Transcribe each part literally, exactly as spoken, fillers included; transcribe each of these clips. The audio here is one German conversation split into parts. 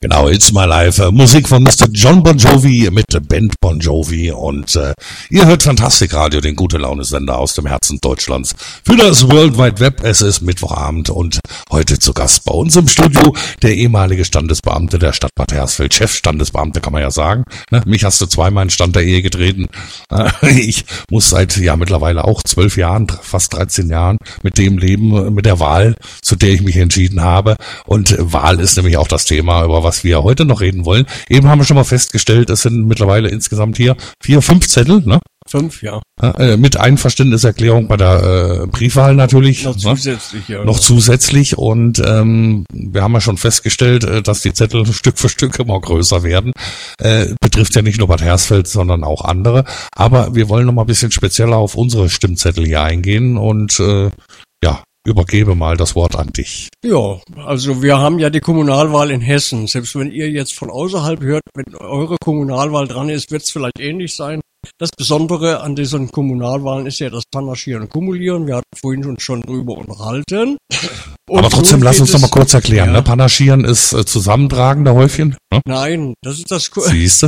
Genau, It's My Life. Musik von Mister John Bon Jovi mit der Band Bon Jovi. Und äh, ihr hört Fantastikradio, den Gute-Laune-Sender aus dem Herzen Deutschlands. Für das World Wide Web. Es ist Mittwochabend und heute zu Gast bei uns im Studio der ehemalige Standesbeamte der Stadt Bad Hersfeld. Chefstandesbeamte kann man ja sagen. Ne? Mich hast du zweimal in Stand der Ehe getreten. Ich muss seit ja mittlerweile auch zwölf Jahren, fast dreizehn Jahren mit dem leben, mit der Wahl, zu der ich mich entschieden habe. Und Wahl ist nämlich auch das Thema, über was wir heute noch reden wollen. Eben haben wir schon mal festgestellt, es sind mittlerweile insgesamt hier vier, fünf Zettel, ne? Fünf, ja. Äh, mit Einverständniserklärung bei der äh, Briefwahl natürlich. Noch zusätzlich, ne? ja. Noch zusätzlich. Und ähm, wir haben ja schon festgestellt, äh, dass die Zettel Stück für Stück immer größer werden. Äh, betrifft ja nicht nur Bad Hersfeld, sondern auch andere. Aber wir wollen noch mal ein bisschen spezieller auf unsere Stimmzettel hier eingehen und äh, ja, übergebe mal das Wort an dich. Ja, also wir haben ja die Kommunalwahl in Hessen. Selbst wenn ihr jetzt von außerhalb hört, wenn eure Kommunalwahl dran ist, wird es vielleicht ähnlich sein. Das Besondere an diesen Kommunalwahlen ist ja das Panaschieren und Kumulieren. Wir hatten vorhin uns schon drüber unterhalten. Und aber trotzdem lass uns noch mal kurz erklären. Ja. Ne? Panaschieren ist äh, Zusammentragen der Häufchen. Ne? Nein, das ist das, Siehste?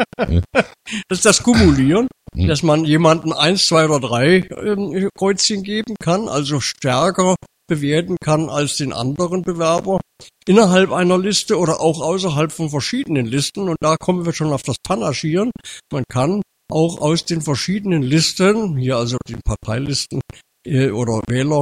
das ist das Kumulieren, hm. dass man jemanden eins, zwei oder drei ähm, Kreuzchen geben kann, also stärker bewerten kann als den anderen Bewerber innerhalb einer Liste oder auch außerhalb von verschiedenen Listen. Und da kommen wir schon auf das Panaschieren. Man kann auch aus den verschiedenen Listen, hier also den Parteilisten äh, oder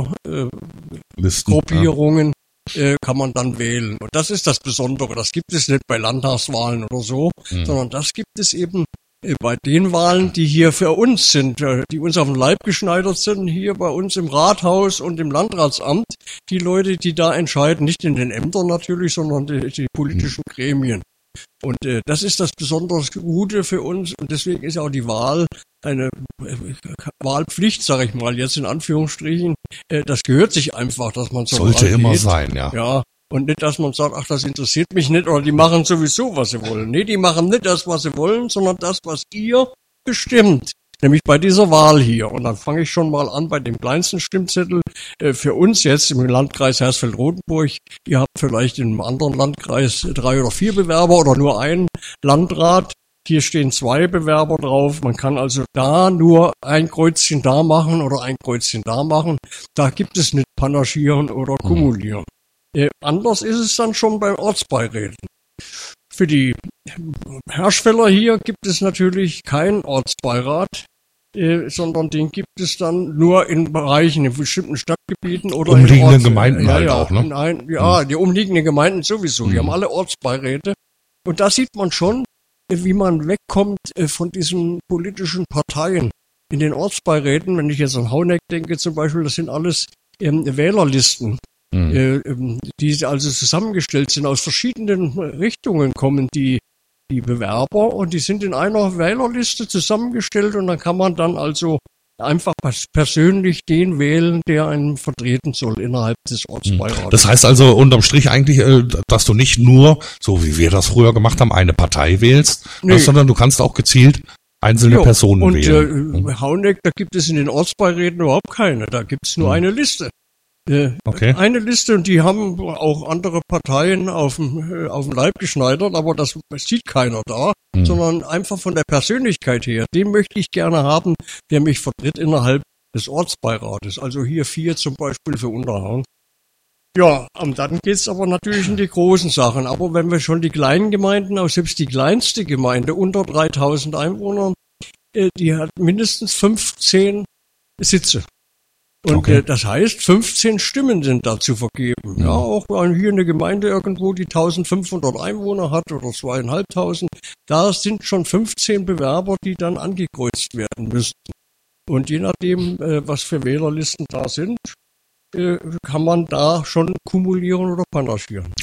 Wählergruppierungen, äh, äh, kann man dann wählen. Und das ist das Besondere. Das gibt es nicht bei Landtagswahlen oder so, mhm. sondern das gibt es eben äh, bei den Wahlen, die hier für uns sind, äh, die uns auf den Leib geschneidert sind, hier bei uns im Rathaus und im Landratsamt. Die Leute, die da entscheiden, nicht in den Ämtern natürlich, sondern die, die politischen mhm. Gremien. Und äh, das ist das besonders Gute für uns und deswegen ist auch die Wahl eine äh, Wahlpflicht, sage ich mal, jetzt in Anführungsstrichen. Äh, das gehört sich einfach, dass man so sollte immer geht. Sein, ja. Ja, und nicht, dass man sagt, ach, das interessiert mich nicht oder die machen sowieso, was sie wollen. Nee, die machen nicht das, was sie wollen, sondern das, was ihr bestimmt. Nämlich bei dieser Wahl hier. Und dann fange ich schon mal an bei dem kleinsten Stimmzettel. Äh, für uns jetzt im Landkreis Hersfeld-Rotenburg. Ihr habt vielleicht in einem anderen Landkreis drei oder vier Bewerber oder nur einen Landrat. Hier stehen zwei Bewerber drauf. Man kann also da nur ein Kreuzchen da machen oder ein Kreuzchen da machen. Da gibt es nicht Panaschieren oder Kumulieren. Äh, anders ist es dann schon bei Ortsbeiräten. Für die Herschfeller hier gibt es natürlich keinen Ortsbeirat, äh, sondern den gibt es dann nur in Bereichen, in bestimmten Stadtgebieten oder umliegenden in Orts- Gemeinden ja, halt ja, auch, ne? Nein, ja, die umliegenden Gemeinden sowieso. Die Mhm. haben alle Ortsbeiräte. Und da sieht man schon, wie man wegkommt äh, von diesen politischen Parteien. In den Ortsbeiräten, wenn ich jetzt an Hauneck denke zum Beispiel, das sind alles ähm, Wählerlisten. Mhm. Die also zusammengestellt sind, aus verschiedenen Richtungen kommen die, die Bewerber und die sind in einer Wählerliste zusammengestellt und dann kann man dann also einfach persönlich den wählen, der einen vertreten soll innerhalb des Ortsbeirates. Das heißt also unterm Strich eigentlich, dass du nicht nur, so wie wir das früher gemacht haben, eine Partei wählst, nee. sondern du kannst auch gezielt einzelne jo. Personen und, wählen. Und äh, Hauneck, da gibt es in den Ortsbeiräten überhaupt keine, da gibt es nur mhm. eine Liste. Äh, okay. Eine Liste und die haben auch andere Parteien auf dem, auf dem Leib geschneidert, aber das sieht keiner da, hm. sondern einfach von der Persönlichkeit her. Den möchte ich gerne haben, der mich vertritt innerhalb des Ortsbeirates. Also hier vier zum Beispiel für Unterhang. Ja, und dann geht's aber natürlich in die großen Sachen. Aber wenn wir schon die kleinen Gemeinden, auch selbst die kleinste Gemeinde unter dreitausend Einwohnern, äh, die hat mindestens fünfzehn Sitze. Und okay. äh, das heißt, fünfzehn Stimmen sind da zu vergeben. Ja, auch hier eine Gemeinde irgendwo, die eintausendfünfhundert Einwohner hat oder zweieinhalbtausend, da sind schon fünfzehn Bewerber, die dann angekreuzt werden müssten. Und je nachdem, äh, was für Wählerlisten da sind, äh, kann man da schon kumulieren oder panaschieren.